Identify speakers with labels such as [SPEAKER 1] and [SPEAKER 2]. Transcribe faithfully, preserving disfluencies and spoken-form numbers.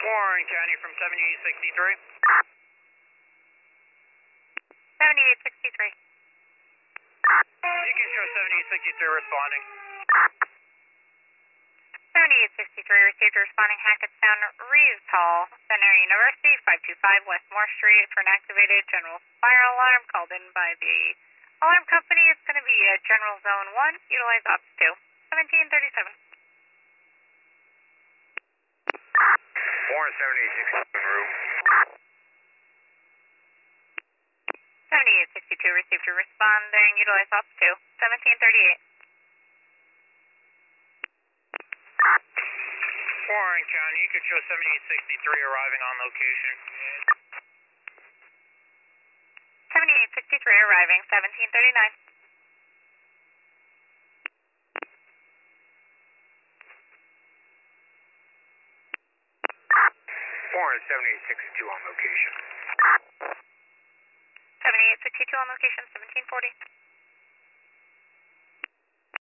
[SPEAKER 1] Warren County from seventy-eight sixty-three.
[SPEAKER 2] seventy-eight sixty-three.
[SPEAKER 1] You can show seventy-eight sixty-three responding.
[SPEAKER 2] seventy-eight sixty-three received a responding Hackettstown Reeves Hall, Centenary University, five two five West Moore Street for an activated general fire alarm called in by the alarm company. It's going to be a general zone one, utilize ops two, seventeen thirty-seven.
[SPEAKER 1] Warren seventy-eight sixty-two room.
[SPEAKER 2] seventy-eight sixty-two received a responding, utilize ops two, seventeen thirty-eight.
[SPEAKER 1] Warren County, you can show seventy-eight sixty-three arriving on location.
[SPEAKER 2] seventy-eight sixty-three arriving, seventeen thirty-nine.
[SPEAKER 1] Warren seventy-eight sixty-two on location.
[SPEAKER 2] seventy-eight sixty-two on location, seventeen forty.